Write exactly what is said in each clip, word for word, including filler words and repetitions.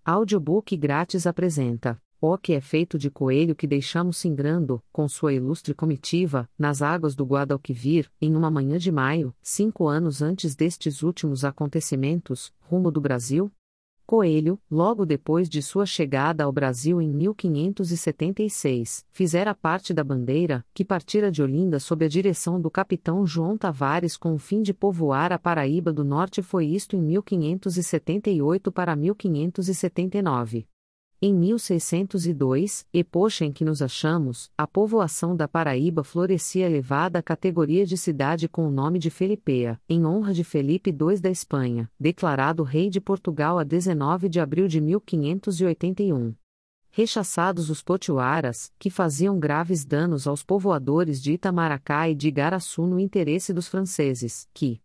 Audiobook grátis apresenta O que é feito de coelho que deixamos singrando, com sua ilustre comitiva, nas águas do Guadalquivir, em uma manhã de maio, cinco anos antes destes últimos acontecimentos, rumo do Brasil? Coelho, logo depois de sua chegada ao Brasil em mil quinhentos e setenta e seis, fizera parte da bandeira, que partira de Olinda sob a direção do capitão João Tavares com o fim de povoar a Paraíba do Norte. Foi isto em mil quinhentos e setenta e oito para mil quinhentos e setenta e nove. Em mil seiscentos e dois, epocha em que nos achamos, a povoação da Paraíba florescia elevada à categoria de cidade com o nome de Felipea, em honra de Felipe dois da Espanha, declarado rei de Portugal a dezenove de abril de mil quinhentos e oitenta e um. Rechaçados os potiguaras, que faziam graves danos aos povoadores de Itamaracá e de Igaraçu no interesse dos franceses, que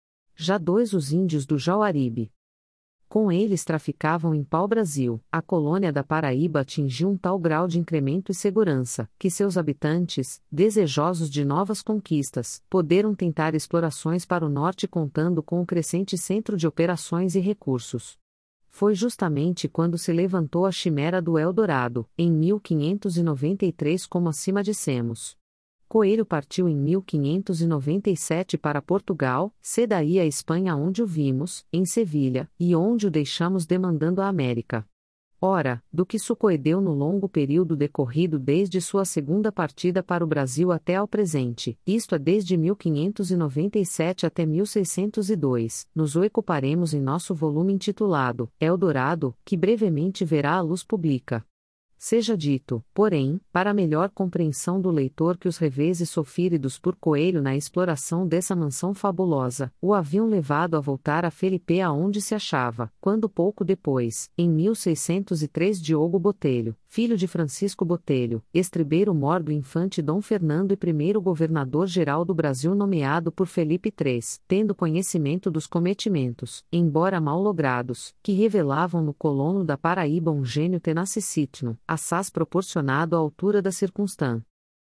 já dois os índios do Jauaribe. Com eles traficavam em pau-brasil, a colônia da Paraíba atingiu um tal grau de incremento e segurança, que seus habitantes, desejosos de novas conquistas, poderam tentar explorações para o norte contando com o crescente centro de operações e recursos. Foi justamente quando se levantou a chimera do Eldorado, em mil quinhentos e noventa e três, como acima dissemos. Coelho partiu em mil quinhentos e noventa e sete para Portugal, se daí a Espanha onde o vimos, em Sevilha, e onde o deixamos demandando a América. Ora, do que sucedeu no longo período decorrido desde sua segunda partida para o Brasil até ao presente, isto é desde mil quinhentos e noventa e sete até mil seiscentos e dois, nos ocuparemos em nosso volume intitulado Eldorado, que brevemente verá a luz pública. Seja dito, porém, para melhor compreensão do leitor que os reveses sofridos por Coelho na exploração dessa mansão fabulosa, o haviam levado a voltar a Felipea onde se achava, quando pouco depois, em mil seiscentos e três Diogo Botelho, filho de Francisco Botelho, estribeiro-mor do infante Dom Fernando e primeiro governador-geral do Brasil nomeado por Felipe terceiro, tendo conhecimento dos cometimentos, embora mal logrados, que revelavam no colono da Paraíba um gênio tenacíssimo, assaz proporcionado à altura da circunstância.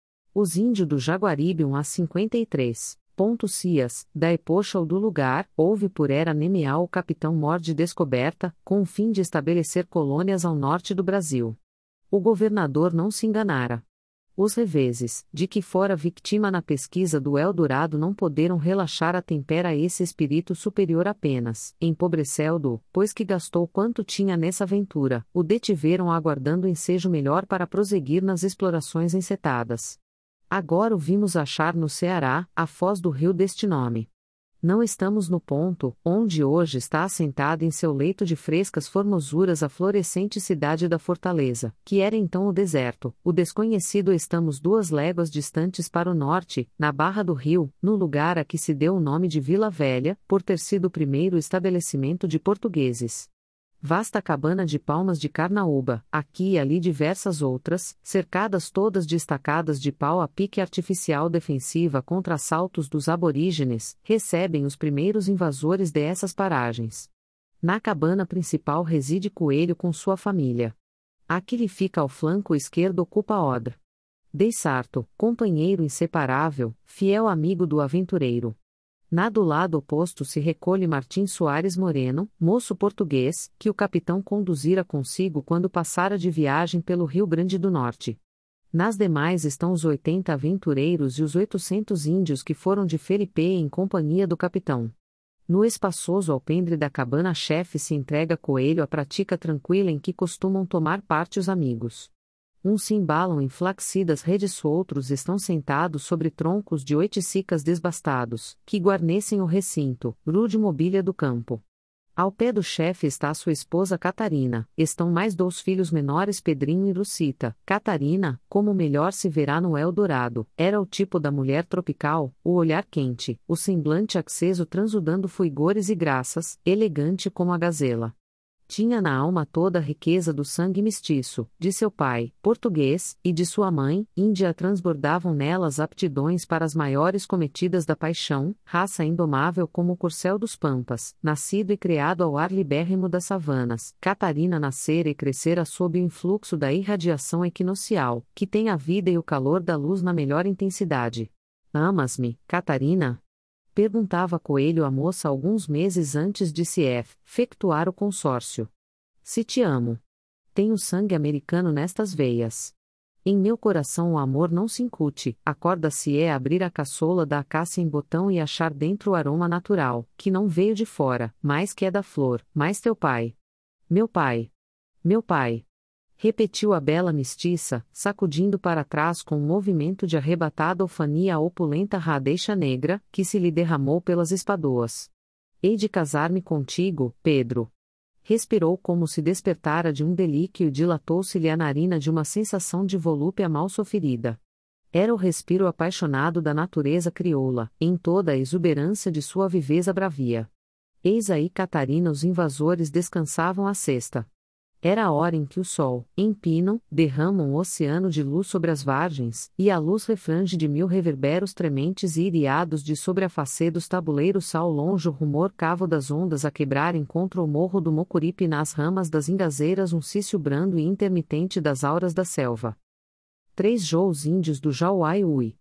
Os índios do Jaguaribe um a cinquenta e três, ponto Cias, da epocha ou do lugar, houve por era nomear o capitão mor de descoberta, com o fim de estabelecer colônias ao norte do Brasil. O governador não se enganara. Os reveses, de que fora vítima na pesquisa do Eldorado não poderam relaxar a tempera a esse espírito superior apenas, empobreceu-do, pois que gastou quanto tinha nessa aventura, o detiveram aguardando ensejo melhor para prosseguir nas explorações encetadas. Agora o vimos achar no Ceará, a foz do rio deste nome. Não estamos no ponto, onde hoje está assentada em seu leito de frescas formosuras a florescente cidade da Fortaleza, que era então o deserto, o desconhecido. Estamos duas léguas distantes para o norte, na barra do rio, no lugar a que se deu o nome de Vila Velha, por ter sido o primeiro estabelecimento de portugueses. Vasta cabana de palmas de carnaúba, aqui e ali diversas outras, cercadas todas de estacadas de pau a pique artificial defensiva contra assaltos dos aborígenes, recebem os primeiros invasores dessas paragens. Na cabana principal reside Coelho com sua família. A que lhe fica ao flanco esquerdo ocupa Odra Deissarto, companheiro inseparável, fiel amigo do aventureiro. Na do lado oposto se recolhe Martim Soares Moreno, moço português, que o capitão conduzira consigo quando passara de viagem pelo Rio Grande do Norte. Nas demais estão os oitenta aventureiros e os oitocentos índios que foram de Felipea em companhia do capitão. No espaçoso alpendre da cabana-chefe se entrega Coelho a prática tranquila em que costumam tomar parte os amigos. Uns se embalam em flaxidas redes, outros estão sentados sobre troncos de oiticicas desbastados, que guarnecem o recinto, rude mobília do campo. Ao pé do chefe está sua esposa Catarina, estão mais dois filhos menores Pedrinho e Lucita. Catarina, como melhor se verá no Eldorado, era o tipo da mulher tropical, o olhar quente, o semblante aceso transudando fulgores e graças, elegante como a gazela. Tinha na alma toda a riqueza do sangue mestiço, de seu pai, português, e de sua mãe, índia. Transbordavam nelas aptidões para as maiores cometidas da paixão, raça indomável como o corcel dos pampas, nascido e criado ao ar libérrimo das savanas. Catarina nascera e crescera sob o influxo da irradiação equinocial, que tem a vida e o calor da luz na melhor intensidade. Amas-me, Catarina? Perguntava Coelho à moça alguns meses antes de se efetuar o consórcio. Se te amo. Tenho sangue americano nestas veias. Em meu coração o amor não se incute, acorda-se é abrir a caçola da acácia em botão e achar dentro o aroma natural, que não veio de fora, mas que é da flor, mas teu pai. Meu pai. Meu pai. Repetiu a bela mestiça, sacudindo para trás com um movimento de arrebatada ofania a opulenta radeixa negra, que se lhe derramou pelas espadoas. Hei de casar-me contigo, Pedro. Respirou como se despertara de um delíquio e dilatou-se-lhe a narina de uma sensação de volúpia mal soferida. Era o respiro apaixonado da natureza crioula, em toda a exuberância de sua viveza bravia. Eis aí Catarina os invasores descansavam à sesta. Era a hora em que o sol, em pino, derrama um oceano de luz sobre as vargens, e a luz refrange de mil reverberos trementes e iriados de sobre a face dos tabuleiros ao longe o rumor cavo das ondas a quebrarem contra o morro do Mocuripe nas ramas das ingazeiras um cício brando e intermitente das auras da selva. Três jous índios do Jauai-Ui.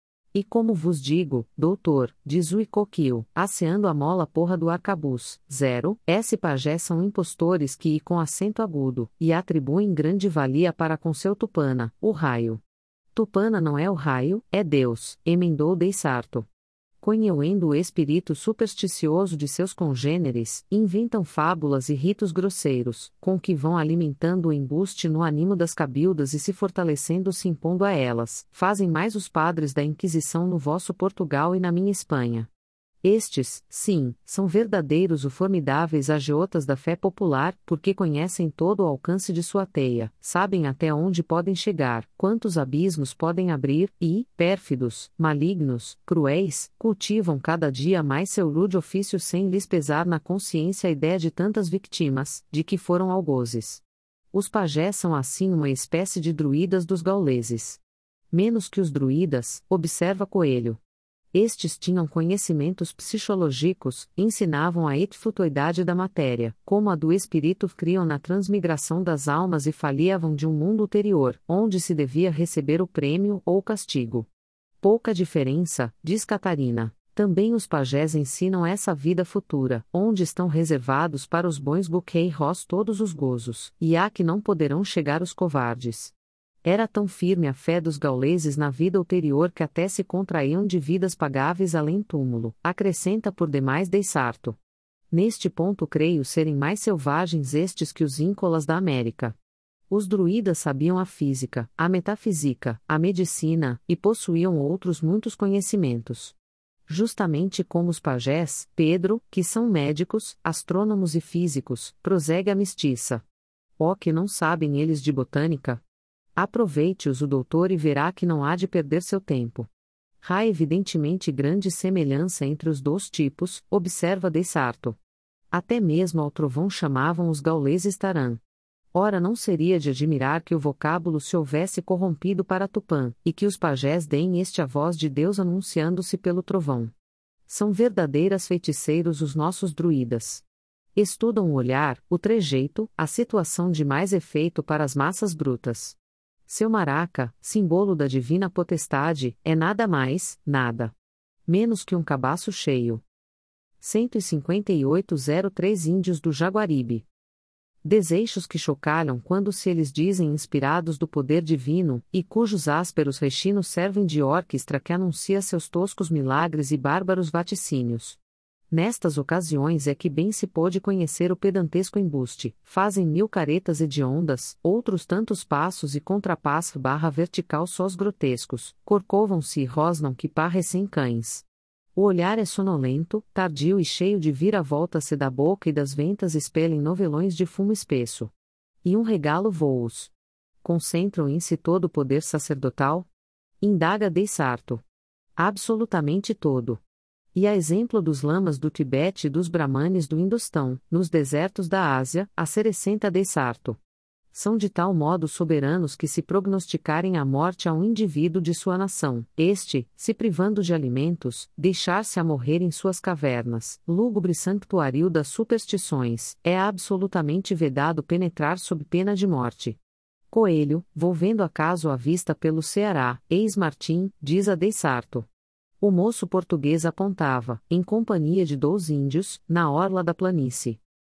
E como vos digo, doutor, diz o Icoquil, asseando a mola porra do arcabuz, zero, esse pajé são impostores que, com acento agudo, e atribuem grande valia para com seu Tupana, o raio. Tupana não é o raio, é Deus, emendou Deissarto. Conhecendo o espírito supersticioso de seus congêneres, inventam fábulas e ritos grosseiros, com que vão alimentando o embuste no ânimo das cabildas e se fortalecendo se impondo a elas, fazem mais os padres da Inquisição no vosso Portugal e na minha Espanha. Estes, sim, são verdadeiros os formidáveis agiotas da fé popular, porque conhecem todo o alcance de sua teia, sabem até onde podem chegar, quantos abismos podem abrir, e, pérfidos, malignos, cruéis, cultivam cada dia mais seu rude ofício sem lhes pesar na consciência a ideia de tantas vítimas, de que foram algozes. Os pajés são assim uma espécie de druidas dos gauleses. Menos que os druidas, observa Coelho. Estes tinham conhecimentos psicológicos, ensinavam a etfutoidade da matéria, como a do espírito criam na transmigração das almas e faliavam de um mundo ulterior, onde se devia receber o prêmio ou o castigo. Pouca diferença, diz Catarina. Também os pajés ensinam essa vida futura, onde estão reservados para os bons buquei-ros todos os gozos, e há que não poderão chegar os covardes. Era tão firme a fé dos gauleses na vida ulterior que até se contraíam de vidas pagáveis além túmulo, acrescenta por demais Deissarto. Neste ponto creio serem mais selvagens estes que os íncolas da América. Os druidas sabiam a física, a metafísica, a medicina, e possuíam outros muitos conhecimentos. Justamente como os pajés, Pedro, que são médicos, astrônomos e físicos, prossegue a mestiça. Ó que não sabem eles de botânica! Aproveite-os o doutor e verá que não há de perder seu tempo. Há evidentemente grande semelhança entre os dois tipos, observa Deissarto. Até mesmo ao trovão chamavam os gauleses Taran. Ora não seria de admirar que o vocábulo se houvesse corrompido para Tupã, e que os pajés deem este a voz de Deus anunciando-se pelo trovão. São verdadeiras feiticeiros os nossos druidas. Estudam o olhar, o trejeito, a situação de mais efeito para as massas brutas. Seu maraca, símbolo da divina potestade, é nada mais, nada menos que um cabaço cheio. cento e cinquenta e oito zero três Índios do Jaguaribe. Deseixos que chocalham quando se eles dizem inspirados do poder divino, e cujos ásperos rechinos servem de orquestra que anuncia seus toscos milagres e bárbaros vaticínios. Nestas ocasiões é que bem se pôde conhecer o pedantesco embuste, fazem mil caretas hediondas, outros tantos passos e contrapasso barra vertical sós grotescos, corcovam-se e rosnam que parrecem cães. O olhar é sonolento, tardio e cheio de vira-volta-se da boca e das ventas expelem novelões de fumo espesso. E um regalo voos. Concentram em si todo o poder sacerdotal? Indaga Deissarto. Absolutamente todo. E a exemplo dos lamas do Tibete e dos brahmanes do Indostão, nos desertos da Ásia, acrescenta Deissarto. São de tal modo soberanos que se prognosticarem a morte a um indivíduo de sua nação, este, se privando de alimentos, deixar-se a morrer em suas cavernas, lúgubre sanctuário das superstições, é absolutamente vedado penetrar sob pena de morte. Coelho, volvendo acaso a vista pelo Ceará, eis Martim, diz a Deissarto. O moço português apontava, em companhia de dois índios, na orla da planície.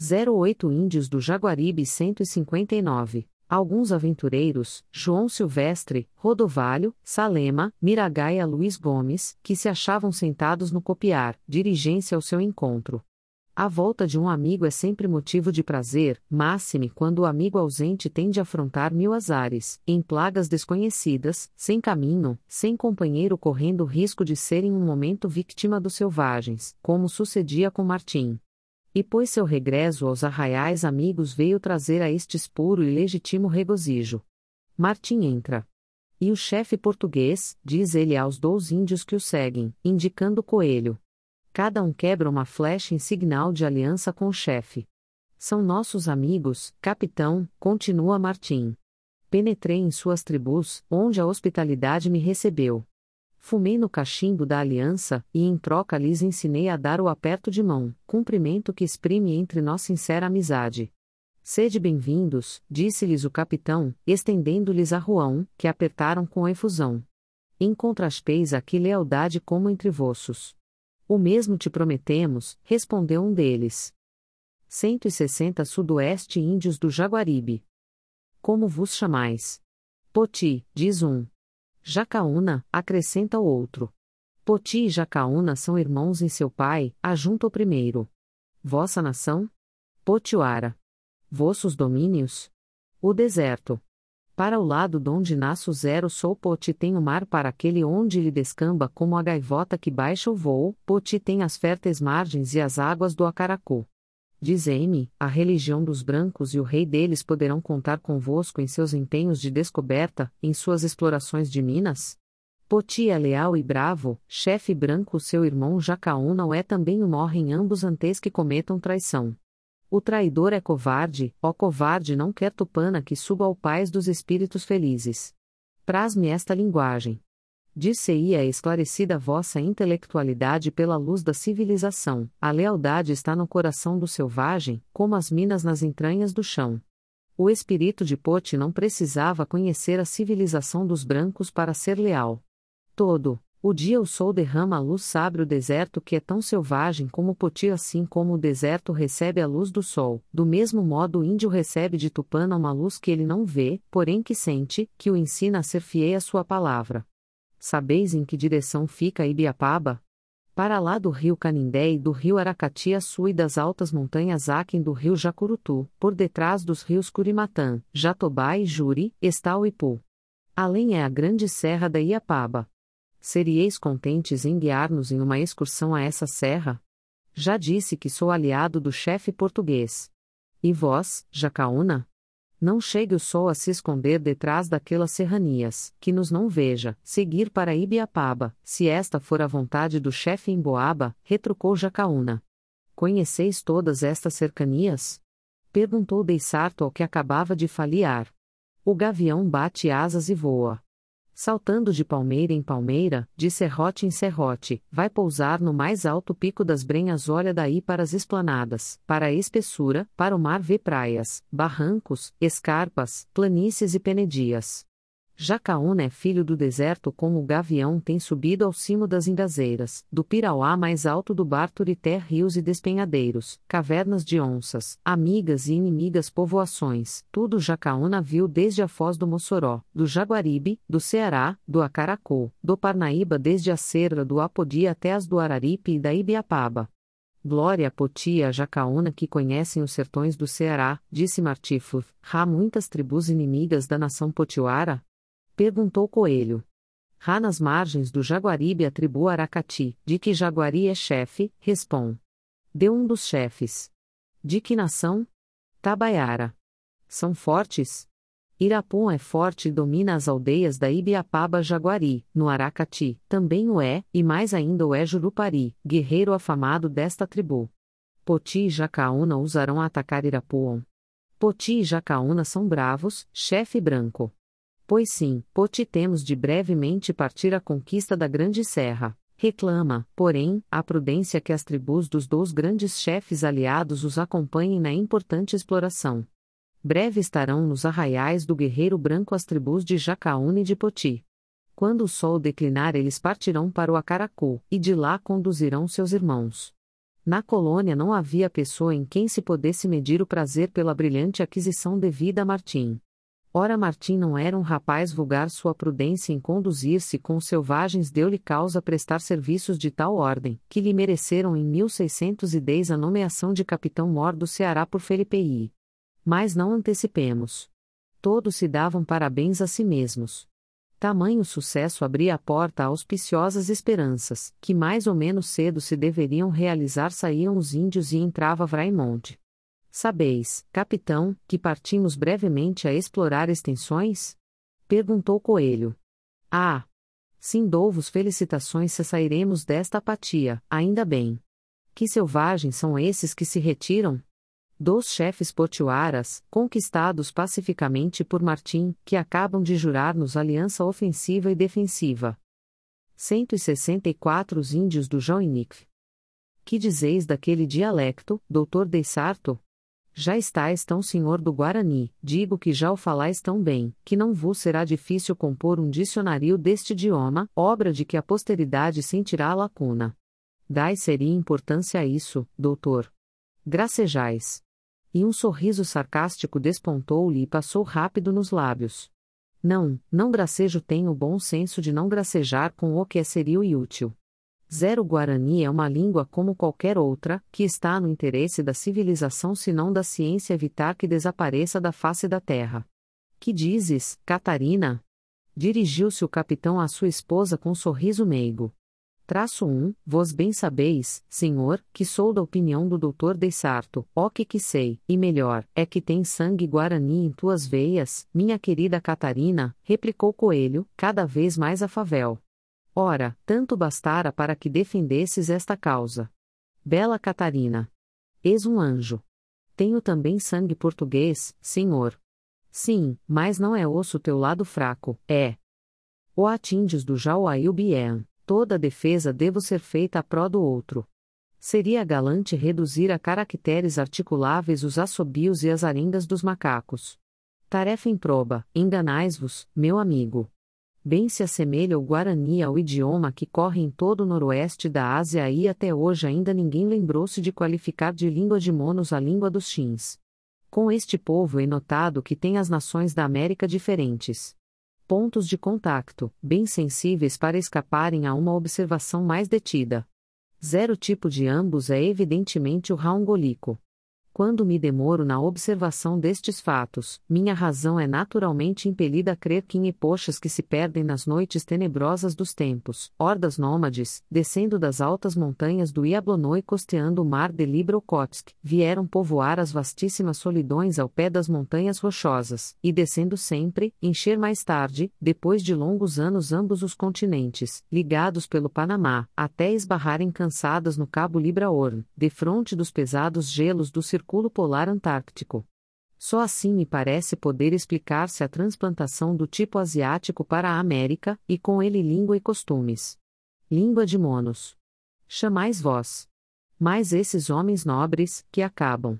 zero oito Índios do Jaguaribe cento e cinquenta e nove. Alguns aventureiros, João Silvestre, Rodovalho, Salema, Miragaia Luiz Gomes, que se achavam sentados no copiar, dirigem-se ao seu encontro. A volta de um amigo é sempre motivo de prazer, máxime quando o amigo ausente tem de afrontar mil azares, em plagas desconhecidas, sem caminho, sem companheiro correndo o risco de ser em um momento vítima dos selvagens, como sucedia com Martim. E pois seu regresso aos arraiais amigos veio trazer a estes puro e legítimo regozijo. Martim entra. E o chefe português, diz ele aos dois índios que o seguem, indicando o coelho. Cada um quebra uma flecha em signal de aliança com o chefe. São nossos amigos, capitão, continua Martim. Penetrei em suas tribos, onde a hospitalidade me recebeu. Fumei no cachimbo da aliança, e em troca lhes ensinei a dar o aperto de mão, cumprimento que exprime entre nós sincera amizade. Sede bem-vindos, disse-lhes o capitão, estendendo-lhes a ruão, que apertaram com efusão. Encontraspeis aqui lealdade como entre vossos. O mesmo te prometemos, respondeu um deles. cento e sessenta Sudoeste Índios do Jaguaribe. Como vos chamais? Poti, diz um. Jacaúna, acrescenta o outro. Poti e Jacaúna são irmãos em seu pai, ajunta o primeiro. Vossa nação? Potioara. Vossos domínios? O deserto. Para o lado donde nasce o zero sou Poti tem o mar para aquele onde lhe descamba como a gaivota que baixa o voo, Poti tem as férteis margens e as águas do Acaracu. Dizei-me, a religião dos brancos e o rei deles poderão contar convosco em seus empenhos de descoberta, em suas explorações de minas? Poti é leal e bravo, chefe branco seu irmão Jacaúna o é também e morrem ambos antes que cometam traição. O traidor é covarde, ó covarde não quer Tupana que suba ao paz dos espíritos felizes. Praz-me esta linguagem. Dir-se-ia esclarecida vossa intelectualidade pela luz da civilização, a lealdade está no coração do selvagem, como as minas nas entranhas do chão. O espírito de Poti não precisava conhecer a civilização dos brancos para ser leal. Todo, o dia o sol derrama a luz sobre o deserto que é tão selvagem como Poti, assim como o deserto recebe a luz do sol, do mesmo modo o índio recebe de Tupana uma luz que ele não vê, porém que sente, que o ensina a ser fiel à sua palavra. Sabeis em que direção fica Ibiapaba? Para lá do rio Canindé e do rio Aracati a sul e das altas montanhas aquém do rio Jacurutu, por detrás dos rios Curimatã, Jatobá e Juri, está o Ipu. Além é a grande serra da Iapaba. Serieis contentes em guiar-nos em uma excursão a essa serra? Já disse que sou aliado do chefe português. E vós, Jacaúna? Não chegue o sol a se esconder detrás daquelas serranias, que nos não veja, seguir para Ibiapaba, se esta for a vontade do chefe em Boaba, retrucou Jacaúna. Conheceis todas estas cercanias? Perguntou Deissarto ao que acabava de faliar. O gavião bate asas e voa. Saltando de palmeira em palmeira, de serrote em serrote, vai pousar no mais alto pico das Brenhas, olha daí para as esplanadas, para a espessura, para o mar vê praias, barrancos, escarpas, planícies e penedias. Jacaúna é filho do deserto como o gavião tem subido ao cimo das indazeiras, do Pirauá mais alto do Barturité rios e despenhadeiros, cavernas de onças, amigas e inimigas povoações, tudo Jacaúna viu desde a foz do Mossoró, do Jaguaribe, do Ceará, do Acaracu, do Parnaíba desde a Serra do Apodi até as do Araripe e da Ibiapaba. Glória a Poti e a Jacaúna que conhecem os sertões do Ceará, disse Martíflor, há muitas tribos inimigas da nação potioara? Perguntou Coelho. Rá nas margens do Jaguaribe a tribo Aracati, de que Jaguari é chefe, respond. Deu um dos chefes. De que nação? Tabaiara. São fortes? Irapum é forte e domina as aldeias da Ibiapaba Jaguari, no Aracati, também o é, e mais ainda o é Jurupari, guerreiro afamado desta tribo. Poti e Jacaúna usarão atacar Irapuã. Poti e Jacaúna são bravos, chefe branco. Pois sim, Poti temos de brevemente partir à conquista da Grande Serra. Reclama, porém, a prudência que as tribos dos dois grandes chefes aliados os acompanhem na importante exploração. Breve estarão nos arraiais do Guerreiro Branco as tribos de Jacaúna e de Poti. Quando o sol declinar eles partirão para o Acaracu, e de lá conduzirão seus irmãos. Na colônia não havia pessoa em quem se pudesse medir o prazer pela brilhante aquisição devida a Martim. Ora Martim não era um rapaz vulgar, sua prudência em conduzir-se com os selvagens deu-lhe causa prestar serviços de tal ordem, que lhe mereceram em mil seiscentos e dez a nomeação de capitão-mor do Ceará por Felipe I. Mas não antecipemos. Todos se davam parabéns a si mesmos. Tamanho sucesso abria a porta a auspiciosas esperanças, que mais ou menos cedo se deveriam realizar. Saíam os índios e entrava Vraimonte. Sabeis, capitão, que partimos brevemente a explorar extensões? Perguntou Coelho. Ah! Sim, dou-vos felicitações se sairemos desta apatia, ainda bem. Que selvagens são esses que se retiram? Dos chefes potiguaras, conquistados pacificamente por Martim, que acabam de jurar-nos aliança ofensiva e defensiva. cento e sessenta e quatro Os índios do Joinville. Que dizeis daquele dialecto, doutor Deissarto? Já estáis tão senhor do Guarani, digo que já o falais tão bem, que não vos será difícil compor um dicionário deste idioma, obra de que a posteridade sentirá a lacuna. Dai seria importância a isso, doutor. Gracejais. E um sorriso sarcástico despontou-lhe e passou rápido nos lábios. Não, não gracejo, tenho o bom senso de não gracejar com o que é serio e útil. Zero Guarani é uma língua como qualquer outra, que está no interesse da civilização se não da ciência evitar que desapareça da face da terra. Que dizes, Catarina? Dirigiu-se o capitão à sua esposa com sorriso meigo. Traço um, vós bem sabeis, senhor, que sou da opinião do doutor Deissarto, ó que que sei, e melhor, é que tem sangue guarani em tuas veias, minha querida Catarina, replicou Coelho, cada vez mais afavel. Ora, tanto bastara para que defendesses esta causa. Bela Catarina. És um anjo. Tenho também sangue português, senhor. Sim, mas não é osso teu lado fraco, é. O atíndios do Jauaíl-Bien. Toda a defesa devo ser feita a pró do outro. Seria galante reduzir a caracteres articuláveis os assobios e as arengas dos macacos. Tarefa improba, enganais-vos, meu amigo. Bem se assemelha o Guarani ao idioma que corre em todo o noroeste da Ásia e até hoje ainda ninguém lembrou-se de qualificar de língua de monos a língua dos Xins. Com este povo é notado que tem as nações da América diferentes pontos de contacto, bem sensíveis para escaparem a uma observação mais detida. Zero tipo de ambos é evidentemente o raungolico. Quando me demoro na observação destes fatos, minha razão é naturalmente impelida a crer que em epochas que se perdem nas noites tenebrosas dos tempos, hordas nômades, descendo das altas montanhas do Iablonô e costeando o mar de Libro-Kotsk, vieram povoar as vastíssimas solidões ao pé das montanhas rochosas, e descendo sempre, encher mais tarde, depois de longos anos ambos os continentes, ligados pelo Panamá, até esbarrarem cansadas no Cabo Libraorn, defronte dos pesados gelos do Círculo Polar Antártico. Só assim me parece poder explicar-se a transplantação do tipo asiático para a América, e com ele língua e costumes. Língua de monos. Chamais vós. Mas esses homens nobres, que acabam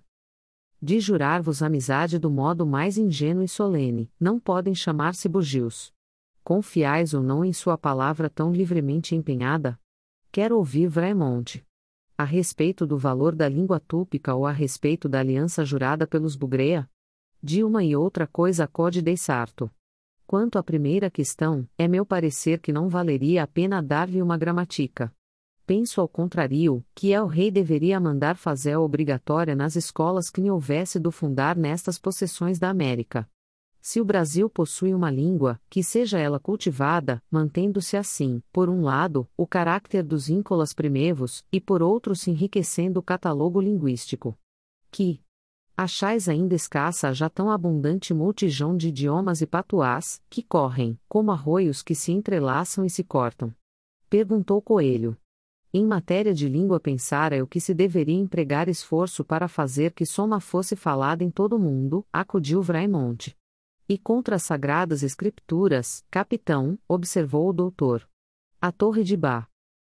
de jurar-vos amizade do modo mais ingênuo e solene, não podem chamar-se bugios. Confiais ou não em sua palavra tão livremente empenhada? Quero ouvir Vraimonte. A respeito do valor da língua túpica ou a respeito da aliança jurada pelos Bugrea? De uma e outra coisa acode Deissarto. Quanto à primeira questão, é meu parecer que não valeria a pena dar-lhe uma gramatica. Penso ao contrário, que El Rei deveria mandar fazer obrigatória nas escolas que lhe houvesse do fundar nestas possessões da América. Se o Brasil possui uma língua, que seja ela cultivada, mantendo-se assim, por um lado, o caráter dos íncolas primevos, e por outro se enriquecendo o catálogo linguístico. Que achais ainda escassa a já tão abundante multidão de idiomas e patuás, que correm, como arroios que se entrelaçam e se cortam? Perguntou Coelho. Em matéria de língua pensara eu que se deveria empregar esforço para fazer que soma fosse falada em todo o mundo, acudiu Vraimonte. E contra as sagradas escrituras, capitão, observou o doutor. A Torre de Bá.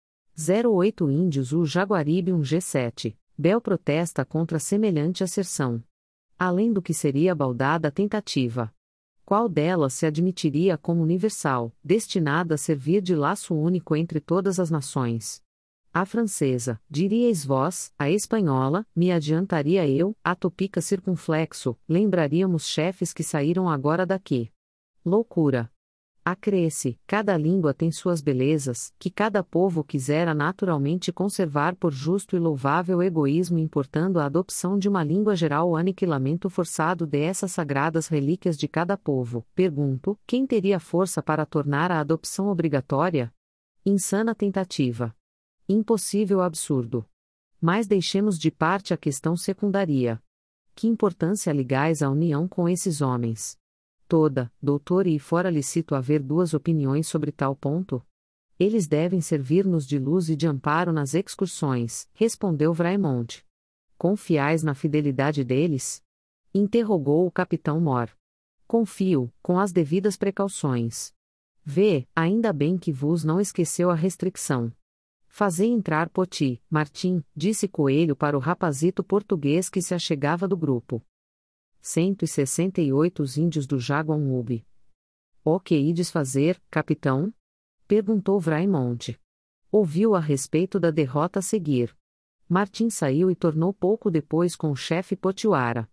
zero oito Índios o Jaguaribe um G sete. Bel protesta contra semelhante asserção. Além do que seria baldada a tentativa. Qual delas se admitiria como universal, destinada a servir de laço único entre todas as nações? A francesa, diríeis vós, a espanhola, me adiantaria eu, a topica circunflexo, lembraríamos chefes que saíram agora daqui. Loucura. Acresce, cada língua tem suas belezas, que cada povo quisera naturalmente conservar por justo e louvável egoísmo importando a adopção de uma língua geral o aniquilamento forçado de essas sagradas relíquias de cada povo. Pergunto, quem teria força para tornar a adopção obrigatória? Insana tentativa. Impossível absurdo. Mas deixemos de parte a questão secundária. Que importância ligais a união com esses homens? Toda, doutor, e fora lícito haver duas opiniões sobre tal ponto? Eles devem servir-nos de luz e de amparo nas excursões, respondeu Vraimond. Confiais na fidelidade deles? Interrogou o capitão Mor. Confio, com as devidas precauções. Vê, ainda bem que vos não esqueceu a restrição. Fazei entrar Poti, Martim, disse Coelho para o rapazito português que se achegava do grupo. cento e sessenta e oito Os índios do Jaguanube. O que ides fazer, capitão? Perguntou Vraimond. Ouviu a respeito da derrota a seguir. Martim saiu e tornou pouco depois com o chefe Potiuara.